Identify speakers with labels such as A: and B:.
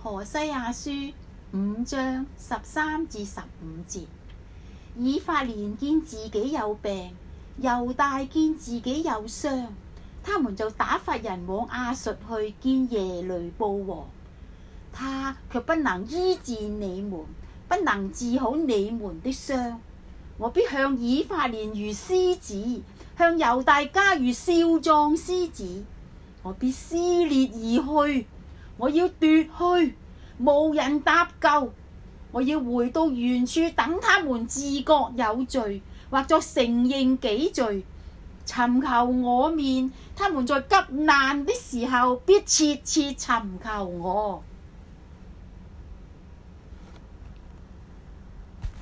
A: 何西亞書5章13至15節。以法蓮見自己有病，猶大見自己有傷，他們就打發人往亞述去見耶雷布王，他卻不能醫治你們，不能治好你們的傷。我必向以法蓮如獅子，向猶大家如少壯獅子。我必撕裂而去，我要奪去，無人搭救。我要回到原處，等他們自覺有罪，或作承認己罪，尋求我面。他們在急難的時候，必切切尋求我。